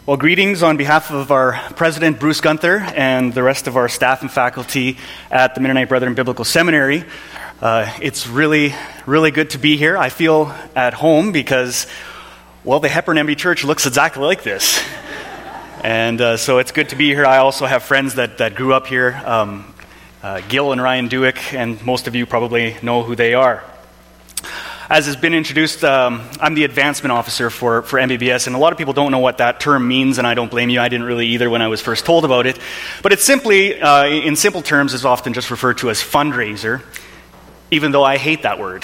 Well, greetings on behalf of our president, Bruce Gunther, and the rest of our staff and faculty at the Mennonite Brethren Biblical Seminary. It's really, really good to be here. I feel at home because, well, the Hepburn MB Church looks exactly like this. And so it's good to be here. I also have friends that grew up here, Gil and Ryan Dewick, and most of you probably know who they are. As has been introduced, I'm the advancement officer for MBBS, and a lot of people don't know what that term means, and I don't blame you. I didn't really either when I was first told about it. But it's simply, in simple terms, is often just referred to as fundraiser, even though I hate that word.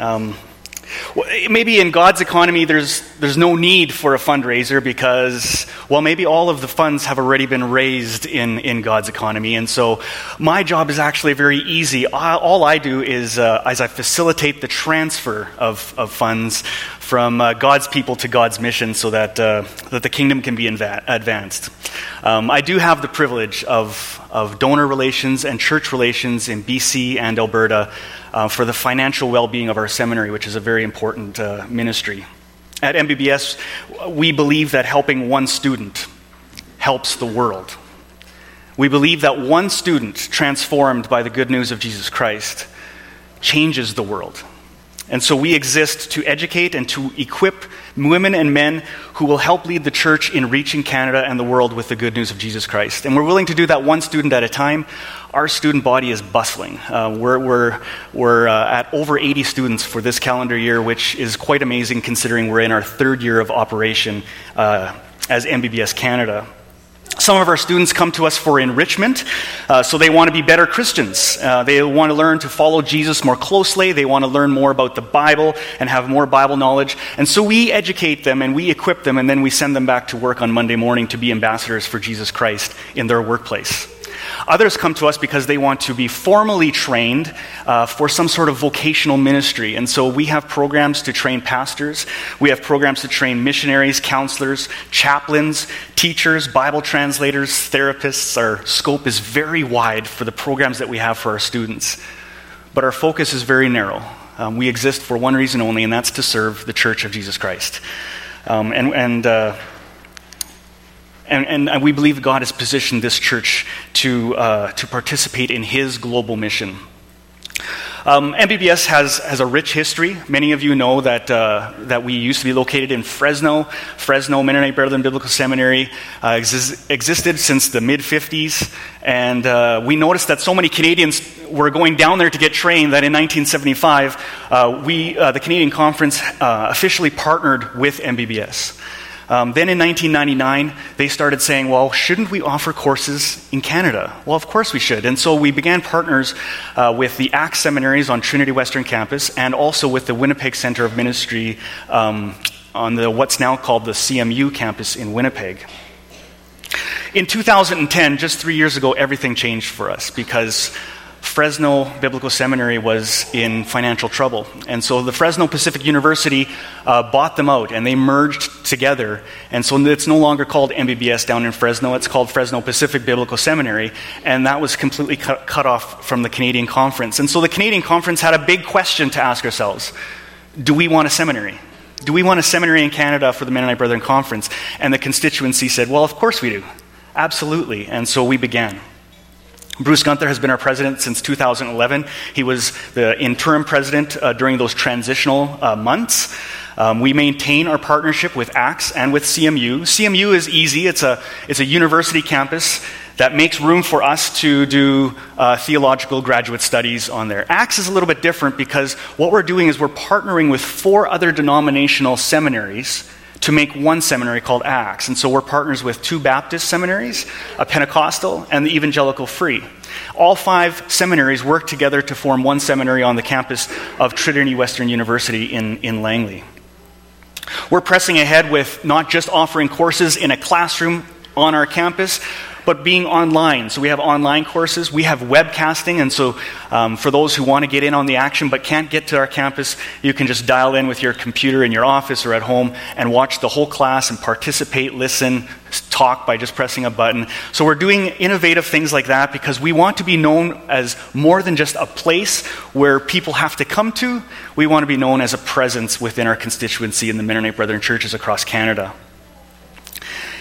Maybe in God's economy, there's no need for a fundraiser because, well, maybe all of the funds have already been raised in God's economy. And so my job is actually very easy. All I do is I facilitate the transfer of funds from God's people to God's mission so that the kingdom can be advanced. I do have the privilege of donor relations and church relations in BC and Alberta for the financial well-being of our seminary, which is a very important ministry. At MBBS, we believe that helping one student helps the world. We believe that one student transformed by the good news of Jesus Christ changes the world. And so we exist to educate and to equip women and men who will help lead the church in reaching Canada and the world with the good news of Jesus Christ. And we're willing to do that one student at a time. Our student body is bustling. We're at over 80 students for this calendar year, which is quite amazing considering we're in our third year of operation as MBBS Canada. Some of our students come to us for enrichment, so they want to be better Christians. They want to learn to follow Jesus more closely. They want to learn more about the Bible and have more Bible knowledge. And so we educate them and we equip them, and then we send them back to work on Monday morning to be ambassadors for Jesus Christ in their workplace. Others come to us because they want to be formally trained for some sort of vocational ministry. And so we have programs to train pastors. We have programs to train missionaries, counselors, chaplains, teachers, Bible translators, therapists. Our scope is very wide for the programs that we have for our students. But our focus is very narrow. We exist for one reason only, and that's to serve the Church of Jesus Christ. And we believe God has positioned this church to participate in His global mission. MBBS has a rich history. Many of you know that we used to be located in Fresno. Fresno Mennonite Brethren Biblical Seminary existed since the mid-50s. And we noticed that so many Canadians were going down there to get trained that in 1975, the Canadian Conference officially partnered with MBBS. Then in 1999, they started saying, well, shouldn't we offer courses in Canada? Well, of course we should. And so we began partners with the ACTS seminaries on Trinity Western Campus and also with the Winnipeg Center of Ministry on what's now called the CMU campus in Winnipeg. In 2010, just 3 years ago, everything changed for us because Fresno Biblical Seminary was in financial trouble. And so the Fresno Pacific University bought them out, and they merged together. And so it's no longer called MBBS down in Fresno. It's called Fresno Pacific Biblical Seminary. And that was completely cut off from the Canadian Conference. And so the Canadian Conference had a big question to ask ourselves. Do we want a seminary? Do we want a seminary in Canada for the Mennonite Brethren Conference? And the constituency said, well, of course we do. Absolutely. And so we began. Bruce Gunther has been our president since 2011. He was the interim president during those transitional months. We maintain our partnership with ACTS and with CMU. CMU is easy. It's a university campus that makes room for us to do theological graduate studies on there. ACTS is a little bit different because what we're doing is we're partnering with 4 other denominational seminaries to make one seminary called ACTS. And so we're partners with 2 Baptist seminaries, a Pentecostal, and the Evangelical Free. All 5 seminaries work together to form one seminary on the campus of Trinity Western University in Langley. We're pressing ahead with not just offering courses in a classroom on our campus, but being online. So we have online courses. We have webcasting. And so for those who want to get in on the action but can't get to our campus, you can just dial in with your computer in your office or at home and watch the whole class and participate, listen, talk by just pressing a button. So we're doing innovative things like that because we want to be known as more than just a place where people have to come to. We want to be known as a presence within our constituency in the Mennonite Brethren churches across Canada.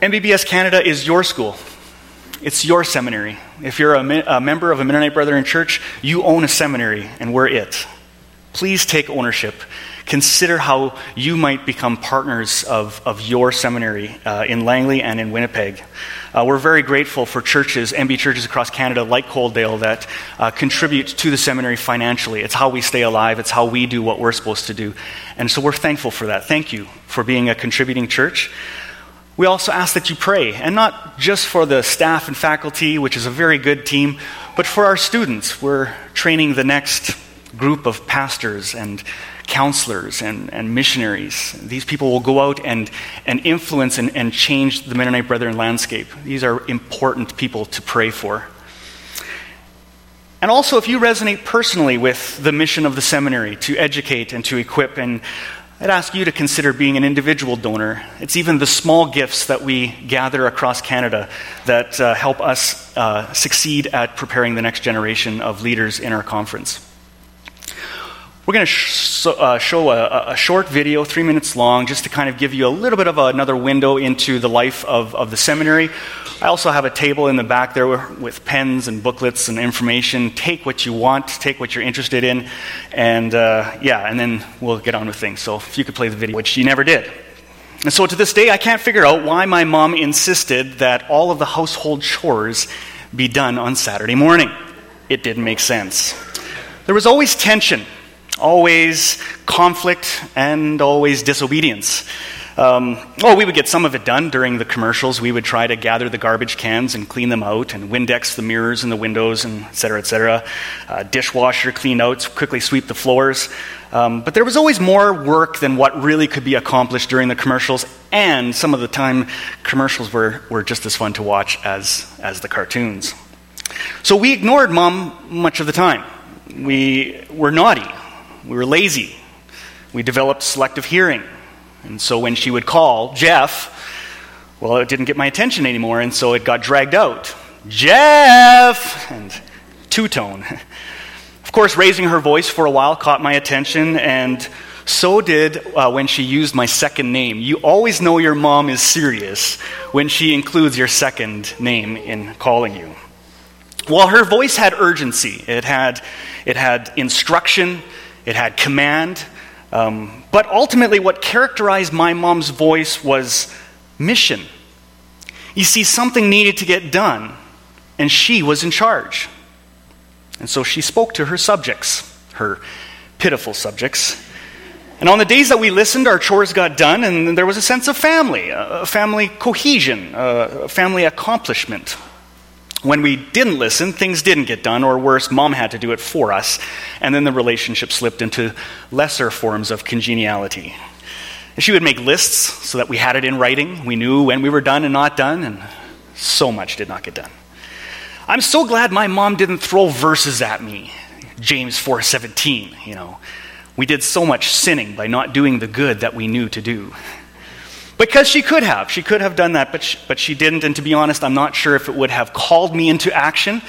MBBS Canada is your school. It's your seminary. If you're a member of a Mennonite Brethren church, you own a seminary, and we're it. Please take ownership. Consider how you might become partners of your seminary in Langley and in Winnipeg. We're very grateful for churches, MB churches across Canada like Coaldale, that contribute to the seminary financially. It's how we stay alive. It's how we do what we're supposed to do. And so we're thankful for that. Thank you for being a contributing church. We also ask that you pray, and not just for the staff and faculty, which is a very good team, but for our students. We're training the next group of pastors and counselors and missionaries. These people will go out and influence and change the Mennonite Brethren landscape. These are important people to pray for. And also, if you resonate personally with the mission of the seminary to educate and to equip, and I'd ask you to consider being an individual donor. It's even the small gifts that we gather across Canada that help us succeed at preparing the next generation of leaders in our conference. We're going to show a short video, 3 minutes long, just to kind of give you a little bit of another window into the life of the seminary. I also have a table in the back there with pens and booklets and information. Take what you want, take what you're interested in, and and then we'll get on with things. So if you could play the video, which she never did. And so to this day, I can't figure out why my mom insisted that all of the household chores be done on Saturday morning. It didn't make sense. There was always tension, always conflict, and always disobedience. We would get some of it done during the commercials. We would try to gather the garbage cans and clean them out and Windex the mirrors and the windows and et cetera, et cetera. Dishwasher clean out, quickly sweep the floors. But there was always more work than what really could be accomplished during the commercials, and some of the time commercials were just as fun to watch as the cartoons. So we ignored Mom much of the time. We were naughty. We were lazy. We developed selective hearing. And so when she would call, Jeff, well, it didn't get my attention anymore, and so it got dragged out. Jeff! And two-tone. Of course, raising her voice for a while caught my attention, and so did when she used my second name. You always know your mom is serious when she includes your second name in calling you. Well, her voice had urgency. It had instruction. It had command. But ultimately, what characterized my mom's voice was mission. You see, something needed to get done, and she was in charge. And so she spoke to her subjects, her pitiful subjects. And on the days that we listened, our chores got done, and there was a sense of family, a family cohesion, a family accomplishment. When we didn't listen, things didn't get done, or worse, Mom had to do it for us, and then the relationship slipped into lesser forms of congeniality. And she would make lists so that we had it in writing. We knew when we were done and not done, and so much did not get done. I'm so glad my mom didn't throw verses at me. James 4:17, We did so much sinning by not doing the good that we knew to do. Because she could have done that, but she didn't, and to be honest, I'm not sure if it would have called me into action.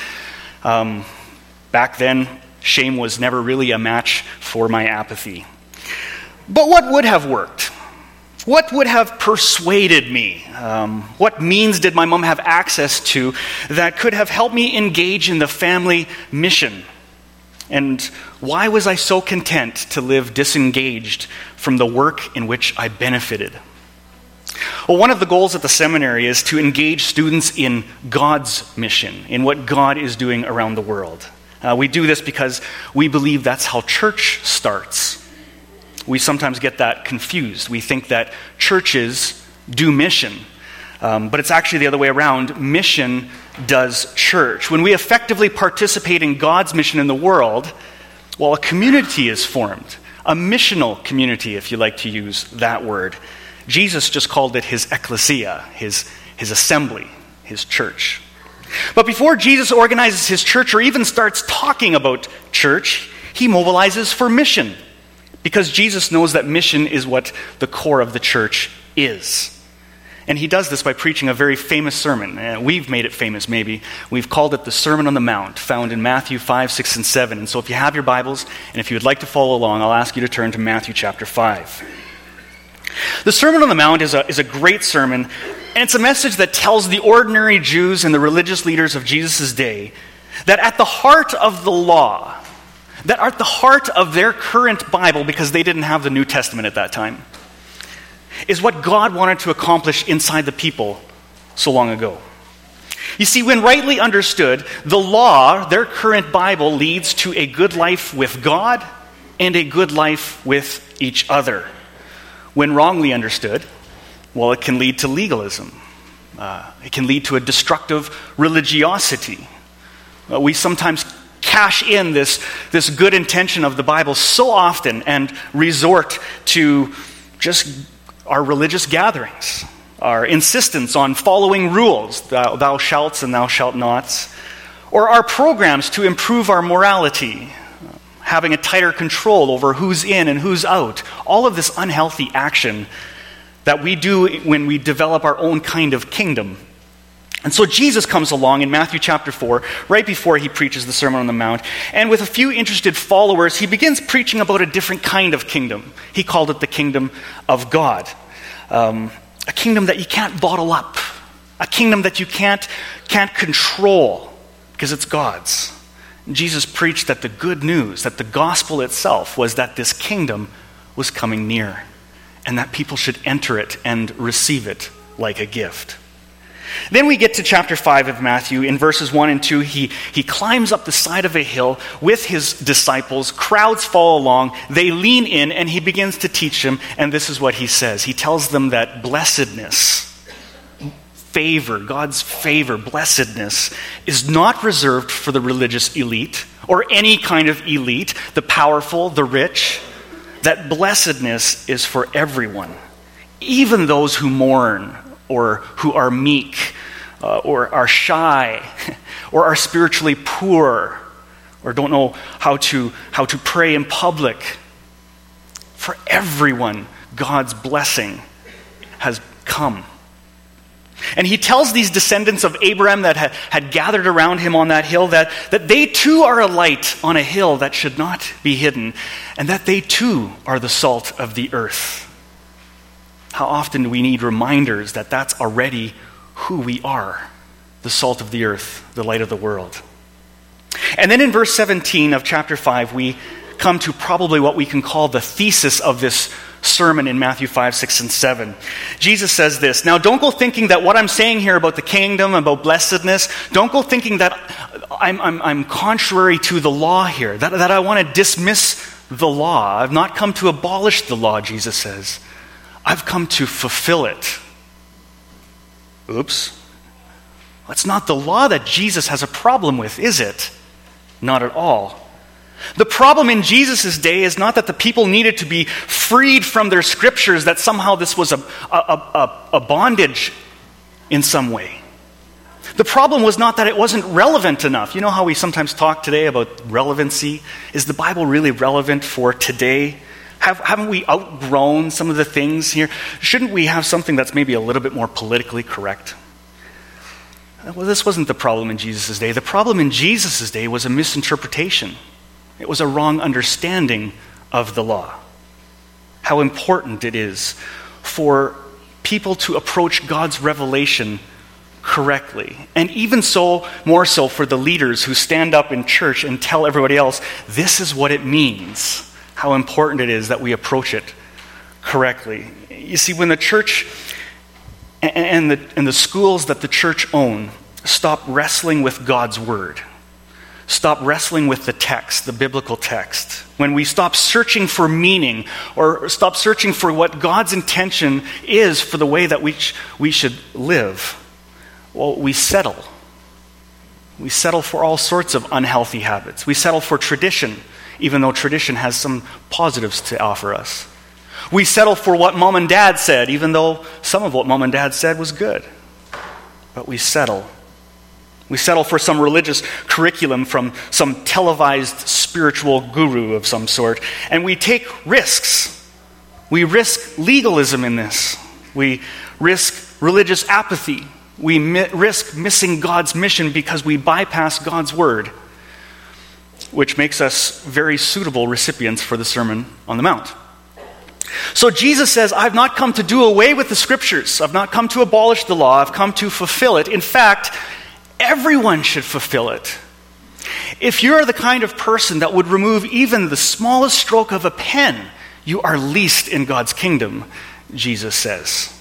Back then, shame was never really a match for my apathy. But what would have worked? What would have persuaded me? What means did my mom have access to that could have helped me engage in the family mission? And why was I so content to live disengaged from the work in which I benefited? Well, one of the goals at the seminary is to engage students in God's mission, in what God is doing around the world. We do this because we believe that's how church starts. We sometimes get that confused. We think that churches do mission, but it's actually the other way around. Mission does church. When we effectively participate in God's mission in the world, well, a community is formed, a missional community, if you like to use that word. Jesus just called it his ecclesia, his assembly, his church. But before Jesus organizes his church or even starts talking about church, he mobilizes for mission, because Jesus knows that mission is what the core of the church is. And he does this by preaching a very famous sermon. We've made it famous, maybe. We've called it the Sermon on the Mount, found in Matthew 5, 6, and 7. And so if you have your Bibles, and if you would like to follow along, I'll ask you to turn to Matthew chapter 5. The Sermon on the Mount is a great sermon And it's a message that tells the ordinary Jews and the religious leaders of Jesus' day that at the heart of the law, that at the heart of their current Bible, because they didn't have the New Testament at that time, is what God wanted to accomplish inside the people so long ago. You see, when rightly understood, the law, their current Bible, leads to a good life with God and a good life with each other. When wrongly understood, well, it can lead to legalism. It can lead to a destructive religiosity. We sometimes cash in this good intention of the Bible so often and resort to just our religious gatherings, our insistence on following rules, thou shalt and thou shalt nots, or our programs to improve our morality, having a tighter control over who's in and who's out. All of this unhealthy action that we do when we develop our own kind of kingdom. And so Jesus comes along in Matthew chapter 4, right before he preaches the Sermon on the Mount, and with a few interested followers, he begins preaching about a different kind of kingdom. He called it the kingdom of God. A kingdom that you can't bottle up. A kingdom that you can't control because it's God's. Jesus preached that the good news, that the gospel itself was that this kingdom was coming near and that people should enter it and receive it like a gift. Then we get to chapter 5 of Matthew. In verses 1 and 2, he climbs up the side of a hill with his disciples. Crowds follow along. They lean in, and he begins to teach them. And this is what he says. He tells them that blessedness, favor, God's favor, blessedness, is not reserved for the religious elite or any kind of elite, the powerful, the rich. That blessedness is for everyone, even those who mourn, or who are meek, or are shy, or are spiritually poor, or don't know how to pray in public. For everyone, God's blessing has come. And he tells these descendants of Abraham that had gathered around him on that hill that they too are a light on a hill that should not be hidden, and that they too are the salt of the earth. How often do we need reminders that that's already who we are, the salt of the earth, the light of the world. And then in verse 17 of chapter 5, we come to probably what we can call the thesis of this sermon in Matthew 5, 6, and 7. Jesus says this, "Now don't go thinking that what I'm saying here about the kingdom, about blessedness, don't go thinking that I'm contrary to the law here, that I want to dismiss the law. I've not come to abolish the law," Jesus says. "I've come to fulfill it." Oops. That's not the law that Jesus has a problem with, is it? Not at all. The problem in Jesus' day is not that the people needed to be freed from their scriptures, that somehow this was a bondage in some way. The problem was not that it wasn't relevant enough. You know how we sometimes talk today about relevancy? Is the Bible really relevant for today? Haven't we outgrown some of the things here? Shouldn't we have something that's maybe a little bit more politically correct? Well, this wasn't the problem in Jesus' day. The problem in Jesus' day was a misinterpretation. It was a wrong understanding of the law. How important it is for people to approach God's revelation correctly. And even so, more so for the leaders who stand up in church and tell everybody else, this is what it means. How important it is that we approach it correctly. You see, when the church and the schools that the church own stop wrestling with God's word, stop wrestling with the text, the biblical text, when we stop searching for meaning or stop searching for what God's intention is for the way that we should live, well, we settle. We settle for all sorts of unhealthy habits. We settle for tradition, even though tradition has some positives to offer us. We settle for what mom and dad said, even though some of what mom and dad said was good. But we settle. We settle for some religious curriculum from some televised spiritual guru of some sort. And we take risks. We risk legalism in this. We risk religious apathy. We risk missing God's mission because we bypass God's word, which makes us very suitable recipients for the Sermon on the Mount. So Jesus says, I've not come to do away with the scriptures. I've not come to abolish the law. I've come to fulfill it. In fact, everyone should fulfill it. If you're the kind of person that would remove even the smallest stroke of a pen, you are least in God's kingdom, Jesus says.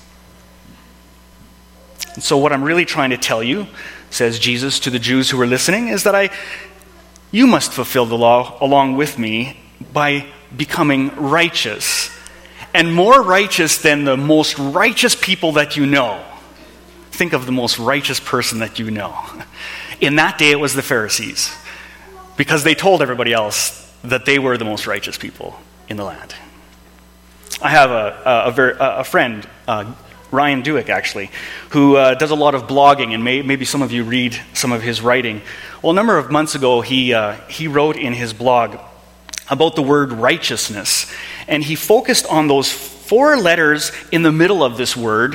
And so what I'm really trying to tell you, says Jesus to the Jews who were listening, is that you must fulfill the law along with me by becoming righteous. And more righteous than the most righteous people that you know. Think of the most righteous person that you know. In that day, it was the Pharisees, because they told everybody else that they were the most righteous people in the land. I have a friend, Ryan Duick, actually, who does a lot of blogging, and maybe some of you read some of his writing. Well, a number of months ago, he wrote in his blog about the word righteousness, and he focused on those 4 letters in the middle of this word,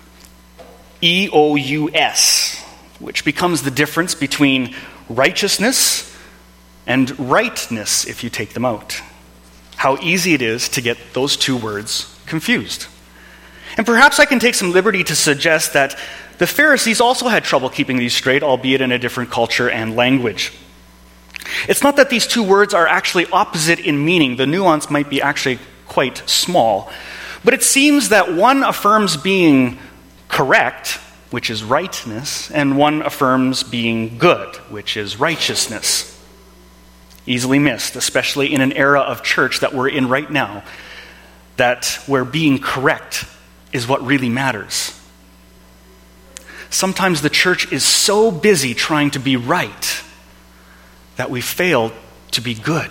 E-O-U-S, which becomes the difference between righteousness and rightness if you take them out. How easy it is to get those 2 words confused. And perhaps I can take some liberty to suggest that the Pharisees also had trouble keeping these straight, albeit in a different culture and language. It's not that these 2 words are actually opposite in meaning. The nuance might be actually quite small. But it seems that one affirms being correct, which is rightness, and one affirms being good, which is righteousness. Easily missed, especially in an era of church that we're in right now, that where being correct is what really matters. Sometimes the church is so busy trying to be right that we fail to be good.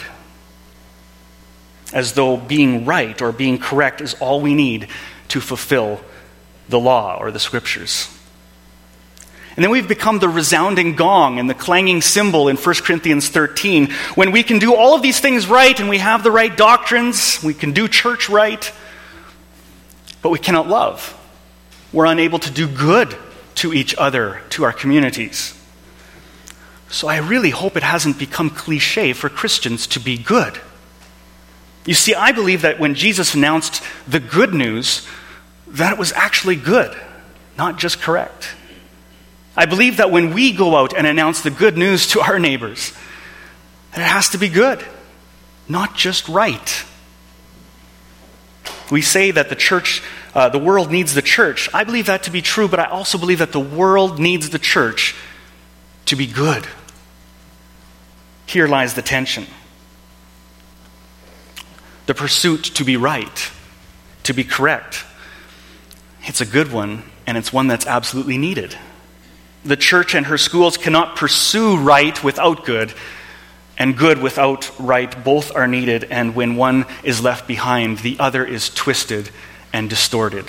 As though being right or being correct is all we need to fulfill the law or the scriptures. And then we've become the resounding gong and the clanging cymbal in 1 Corinthians 13, when we can do all of these things right and we have the right doctrines, we can do church right, but we cannot love. We're unable to do good to each other, to our communities. So I really hope it hasn't become cliche for Christians to be good. You see, I believe that when Jesus announced the good news, that it was actually good, not just correct. I believe that when we go out and announce the good news to our neighbors, that it has to be good, not just right. We say that the church, the world needs the church. I believe that to be true, but I also believe that the world needs the church to be good. Here lies the tension. The pursuit to be right, to be correct. It's a good one, and it's one that's absolutely needed. The church and her schools cannot pursue right without good, and good without right. Both are needed, and when one is left behind, the other is twisted and distorted.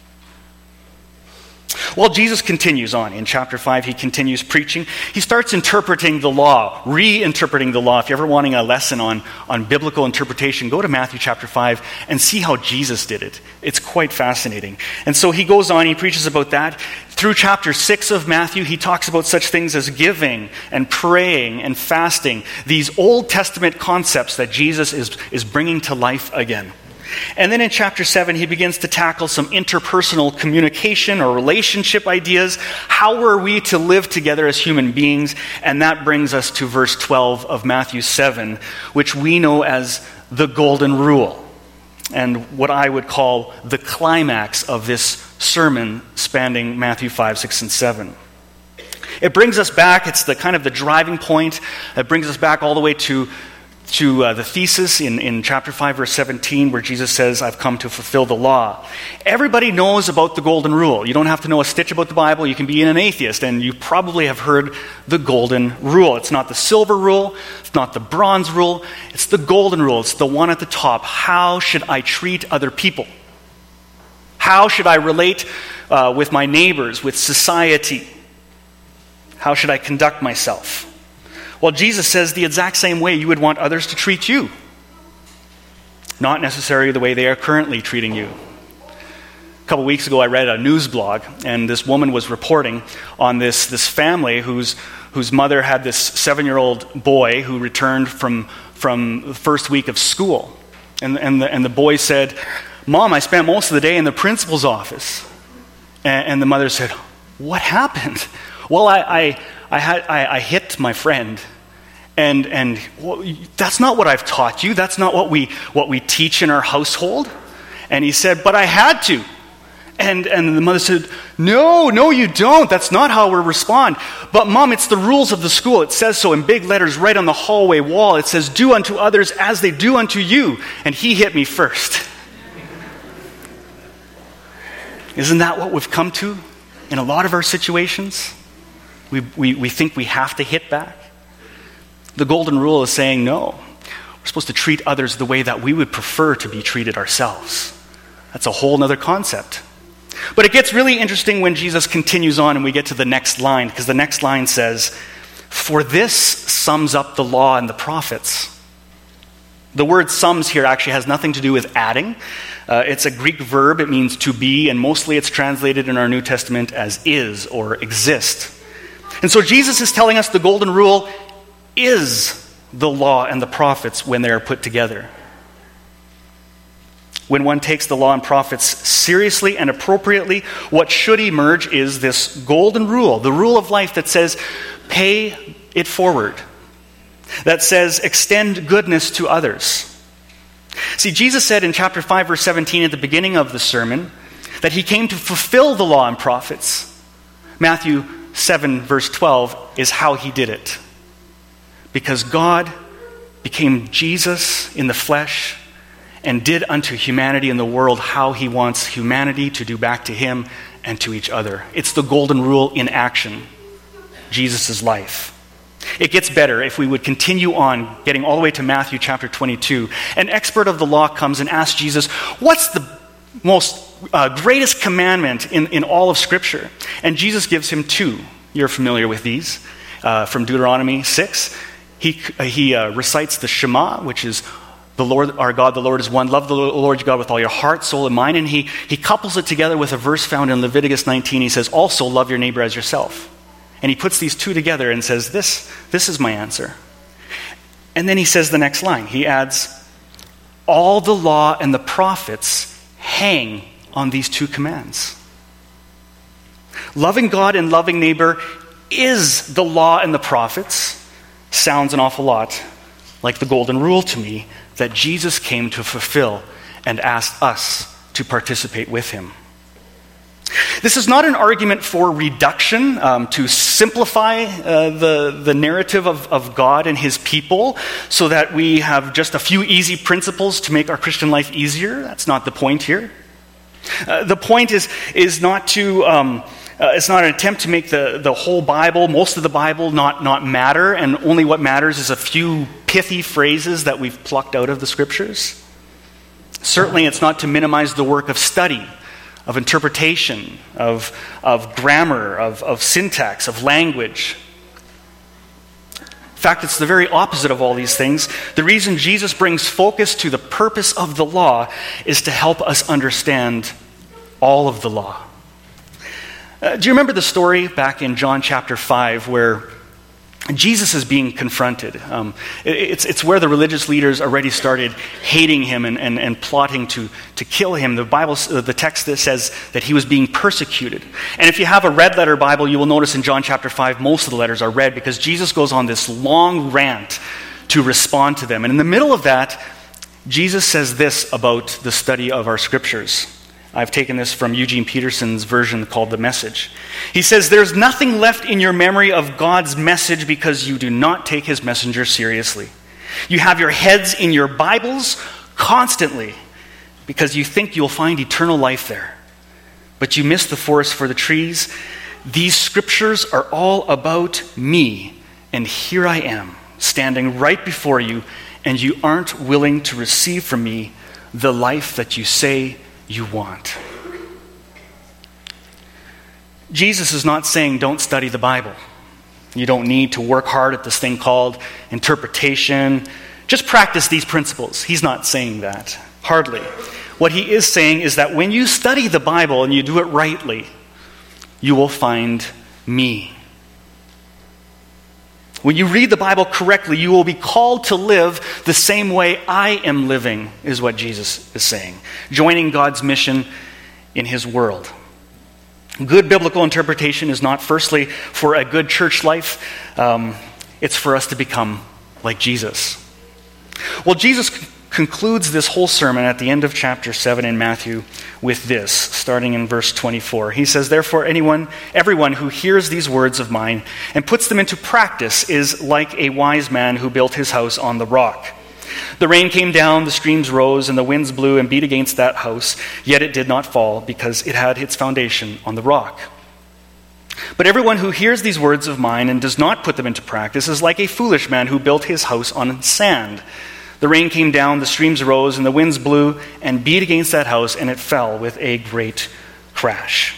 Well, Jesus continues on. In chapter 5, he continues preaching. He starts interpreting the law, reinterpreting the law. If you're ever wanting a lesson on biblical interpretation, go to Matthew chapter 5 and see how Jesus did it. It's quite fascinating. And so he goes on, he preaches about that. Through chapter 6 of Matthew, he talks about such things as giving and praying and fasting, these Old Testament concepts that Jesus is bringing to life again. And then in chapter 7, he begins to tackle some interpersonal communication or relationship ideas. How are we to live together as human beings? And that brings us to verse 12 of Matthew 7, which we know as the Golden Rule, and what I would call the climax of this sermon spanning Matthew 5, 6, and 7. It brings us back, it's the kind of the driving point. It brings us back all the way to the thesis in chapter 5, verse 17, where Jesus says, I've come to fulfill the law. Everybody knows about the Golden Rule. You don't have to know a stitch about the Bible. You can be an atheist, and you probably have heard the Golden Rule. It's not the silver rule. It's not the bronze rule. It's the Golden Rule. It's the one at the top. How should I treat other people? How should I relate with my neighbors, with society? How should I conduct myself? Well, Jesus says the exact same way you would want others to treat you. Not necessarily the way they are currently treating you. A couple weeks ago, I read a news blog, and this woman was reporting on this family whose mother had this 7-year-old boy who returned from the first week of school. And the boy said, "Mom, I spent most of the day in the principal's office." And the mother said, "What happened?" "Well, I hit my friend." And well, that's not what I've taught you. That's not what we teach in our household. And he said, "But I had to." And the mother said, No, you don't. That's not how we respond." "But Mom, it's the rules of the school. It says so in big letters right on the hallway wall. It says, 'Do unto others as they do unto you.' And he hit me first." Isn't that what we've come to in a lot of our situations? We think we have to hit back. The golden rule is saying no. We're supposed to treat others the way that we would prefer to be treated ourselves. That's a whole other concept. But it gets really interesting when Jesus continues on and we get to the next line, because the next line says, "For this sums up the law and the prophets." The word "sums" here actually has nothing to do with adding. It's a Greek verb. It means to be, and mostly it's translated in our New Testament as is or exist. And so Jesus is telling us the golden rule is the law and the prophets when they are put together. When one takes the law and prophets seriously and appropriately, what should emerge is this golden rule, the rule of life that says, pay it forward, that says, extend goodness to others. See, Jesus said in chapter 5, verse 17 at the beginning of the sermon that he came to fulfill the law and prophets. Matthew 7, verse 12 is how he did it. Because God became Jesus in the flesh and did unto humanity in the world how he wants humanity to do back to him and to each other. It's the golden rule in action, Jesus' life. It gets better if we would continue on, getting all the way to Matthew chapter 22. An expert of the law comes and asks Jesus, what's the most greatest commandment in all of Scripture? And Jesus gives him two. You're familiar with these from Deuteronomy 6. He recites the Shema, which is the Lord our God, the Lord is one. Love the Lord your God with all your heart, soul, and mind. And he couples it together with a verse found in Leviticus 19. He says, also love your neighbor as yourself. And he puts these two together and says, this is my answer. And then he says the next line. He adds, all the law and the prophets hang on these two commands. Loving God and loving neighbor is the law and the prophets. Sounds an awful lot like the golden rule to me that Jesus came to fulfill and asked us to participate with him. This is not an argument for reduction, to simplify the narrative of God and his people so that we have just a few easy principles to make our Christian life easier. That's not the point here. The point is not to... it's not an attempt to make the whole Bible, most of the Bible, not matter, and only what matters is a few pithy phrases that we've plucked out of the Scriptures. Certainly it's not to minimize the work of study, of interpretation, of grammar, of syntax, of language. In fact, it's the very opposite of all these things. The reason Jesus brings focus to the purpose of the law is to help us understand all of the law. Do you remember the story back in John chapter 5 where Jesus is being confronted? It's where the religious leaders already started hating him and plotting to kill him. The text that says that he was being persecuted. And if you have a red letter Bible, you will notice in John chapter 5, most of the letters are red because Jesus goes on this long rant to respond to them. And in the middle of that, Jesus says this about the study of our Scriptures. I've taken this from Eugene Peterson's version called The Message. He says, there's nothing left in your memory of God's message because you do not take his messenger seriously. You have your heads in your Bibles constantly because you think you'll find eternal life there. But you miss the forest for the trees. These scriptures are all about me, and here I am, standing right before you, and you aren't willing to receive from me the life that you say you want. Jesus is not saying don't study the Bible. You don't need to work hard at this thing called interpretation. Just practice these principles. He's not saying that. Hardly. What he is saying is that when you study the Bible and you do it rightly, you will find me. When you read the Bible correctly, you will be called to live the same way I am living, is what Jesus is saying. Joining God's mission in his world. Good biblical interpretation is not firstly for a good church life. It's for us to become like Jesus. Well, Jesus concludes this whole sermon at the end of chapter 7 in Matthew with this, starting in verse 24. He says, "Therefore, everyone who hears these words of mine and puts them into practice is like a wise man who built his house on the rock. The rain came down, the streams rose, and the winds blew and beat against that house, yet it did not fall because it had its foundation on the rock. But everyone who hears these words of mine and does not put them into practice is like a foolish man who built his house on sand. The rain came down, the streams rose, and the winds blew and beat against that house, and it fell with a great crash."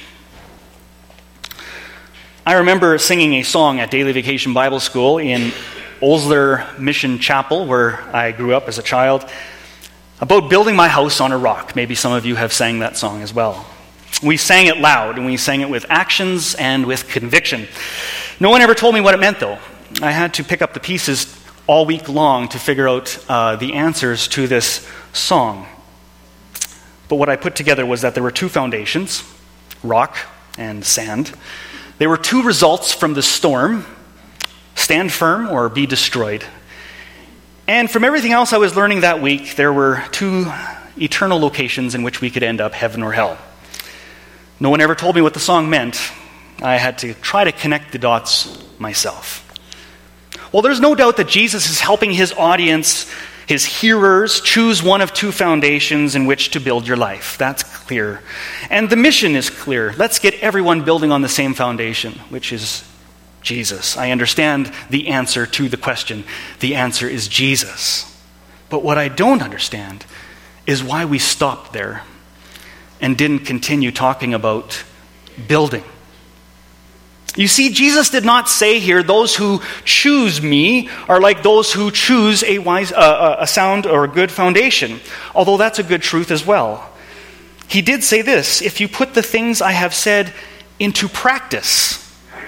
I remember singing a song at Daily Vacation Bible School in Osler Mission Chapel, where I grew up as a child, about building my house on a rock. Maybe some of you have sang that song as well. We sang it loud, and we sang it with actions and with conviction. No one ever told me what it meant, though. I had to pick up the pieces all week long to figure out the answers to this song. But what I put together was that there were two foundations, rock and sand. There were two results from the storm: stand firm or be destroyed. And from everything else I was learning that week, there were two eternal locations in which we could end up, heaven or hell. No one ever told me what the song meant. I had to try to connect the dots myself. Well, there's no doubt that Jesus is helping his audience, his hearers, choose one of two foundations in which to build your life. That's clear. And the mission is clear. Let's get everyone building on the same foundation, which is Jesus. I understand the answer to the question. The answer is Jesus. But what I don't understand is why we stopped there and didn't continue talking about building. You see, Jesus did not say here, those who choose me are like those who choose a sound or a good foundation, although that's a good truth as well. He did say this: if you put the things I have said into practice,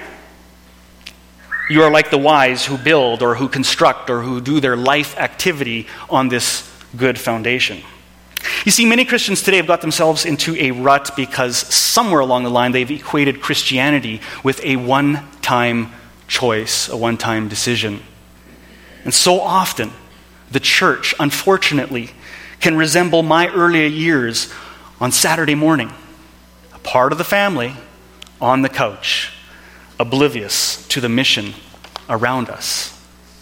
you are like the wise who build or who construct or who do their life activity on this good foundation. You see, many Christians today have got themselves into a rut because somewhere along the line they've equated Christianity with a one-time choice, a one-time decision. And so often, the church, unfortunately, can resemble my earlier years on Saturday morning, a part of the family on the couch, oblivious to the mission around us.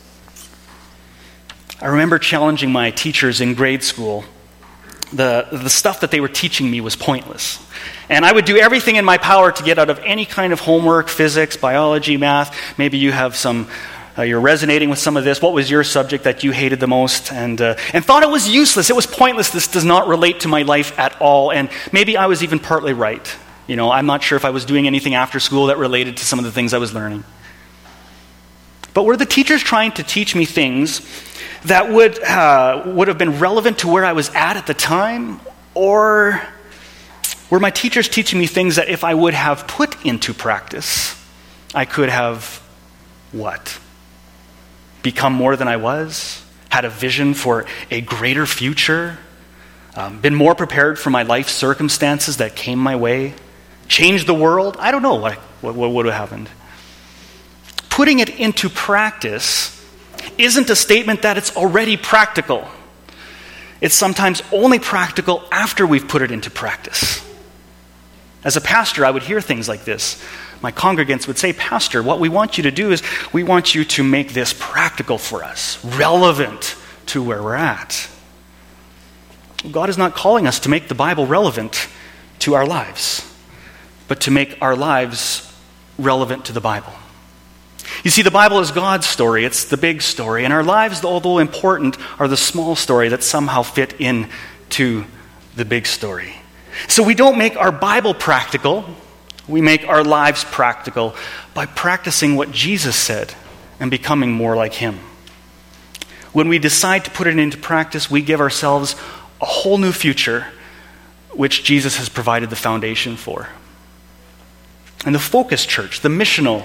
I remember challenging my teachers in grade school. The stuff that they were teaching me was pointless. And I would do everything in my power to get out of any kind of homework, physics, biology, math. Maybe you have you're resonating with some of this. What was your subject that you hated the most? And thought it was useless. It was pointless. This does not relate to my life at all. And maybe I was even partly right. I'm not sure if I was doing anything after school that related to some of the things I was learning. But were the teachers trying to teach me things that would have been relevant to where I was at the time? Or were my teachers teaching me things that if I would have put into practice, I could have what? Become more than I was? Had a vision for a greater future? Been more prepared for my life circumstances that came my way? Changed the world? I don't know what would have happened. Putting it into practice isn't a statement that it's already practical. It's sometimes only practical after we've put it into practice. As a pastor, I would hear things like this. My congregants would say, "Pastor, what we want you to do is we want you to make this practical for us, relevant to where we're at." God is not calling us to make the Bible relevant to our lives, but to make our lives relevant to the Bible. You see, the Bible is God's story. It's the big story. And our lives, although important, are the small story that somehow fit into the big story. So we don't make our Bible practical. We make our lives practical by practicing what Jesus said and becoming more like him. When we decide to put it into practice, we give ourselves a whole new future, which Jesus has provided the foundation for. And the focus church, the missional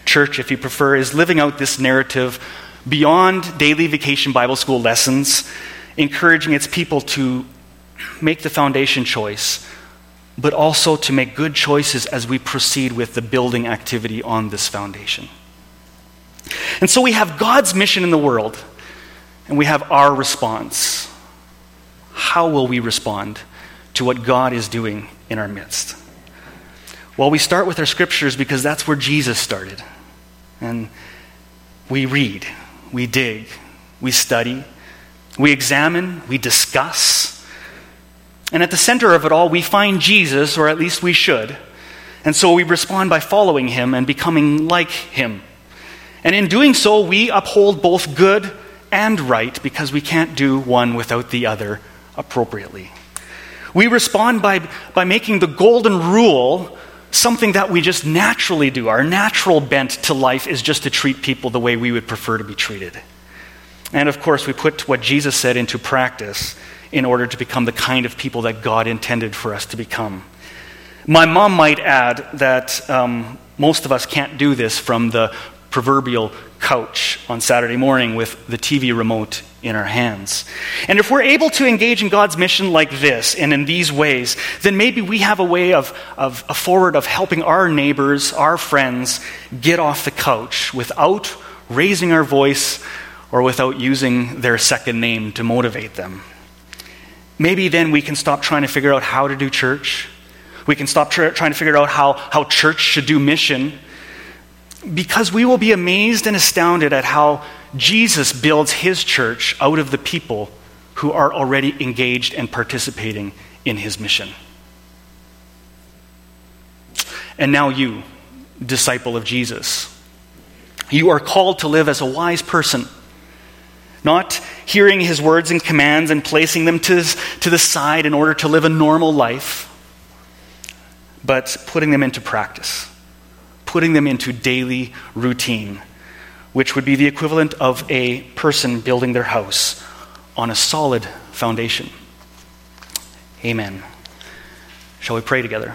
church, if you prefer, is living out this narrative beyond daily vacation Bible school lessons, encouraging its people to make the foundation choice, but also to make good choices as we proceed with the building activity on this foundation. And so we have God's mission in the world, and we have our response. How will we respond to what God is doing in our midst? Well, we start with our scriptures because that's where Jesus started. And we read, we dig, we study, we examine, we discuss. And at the center of it all, we find Jesus, or at least we should. And so we respond by following him and becoming like him. And in doing so, we uphold both good and right because we can't do one without the other appropriately. We respond by making the golden rule something that we just naturally do. Our natural bent to life is just to treat people the way we would prefer to be treated. And of course, we put what Jesus said into practice in order to become the kind of people that God intended for us to become. My mom might add that most of us can't do this from the proverbial couch on Saturday morning with the TV remote in our hands. And if we're able to engage in God's mission like this and in these ways, then maybe we have a way of helping our neighbors, our friends, get off the couch without raising our voice or without using their second name to motivate them. Maybe then we can stop trying to figure out how to do church. We can stop trying to figure out how church should do mission, because we will be amazed and astounded at how Jesus builds his church out of the people who are already engaged and participating in his mission. And now you, disciple of Jesus, you are called to live as a wise person, not hearing his words and commands and placing them to the side in order to live a normal life, but putting them into practice, putting them into daily routine, which would be the equivalent of a person building their house on a solid foundation. Amen. Shall we pray together?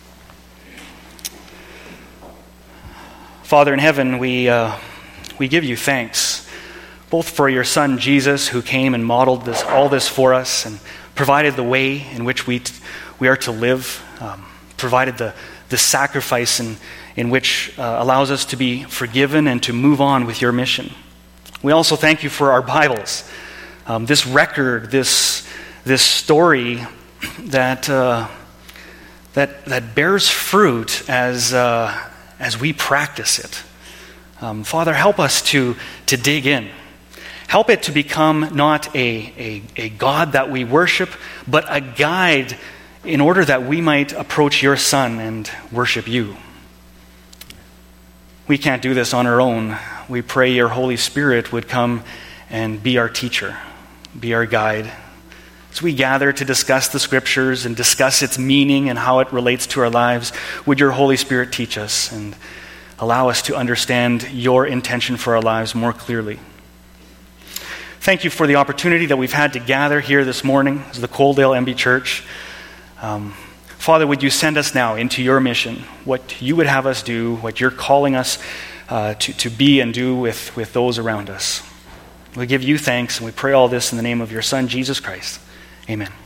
Father in heaven, we give you thanks, both for your Son Jesus, who came and modeled all this for us and provided the way in which we are to live, provided the sacrifice in which allows us to be forgiven and to move on with your mission. We also thank you for our Bibles, this record, this story that bears fruit as we practice it. Father, help us to dig in. Help it to become not a God that we worship, but a guide in order that we might approach your Son and worship you. We can't do this on our own. We pray your Holy Spirit would come and be our teacher, be our guide. As we gather to discuss the Scriptures and discuss its meaning and how it relates to our lives, would your Holy Spirit teach us and allow us to understand your intention for our lives more clearly. Thank you for the opportunity that we've had to gather here this morning as the Coaldale MB Church. Father, would you send us now into your mission, what you would have us do, what you're calling us to be and do with those around us. We give you thanks, and we pray all this in the name of your Son, Jesus Christ. Amen.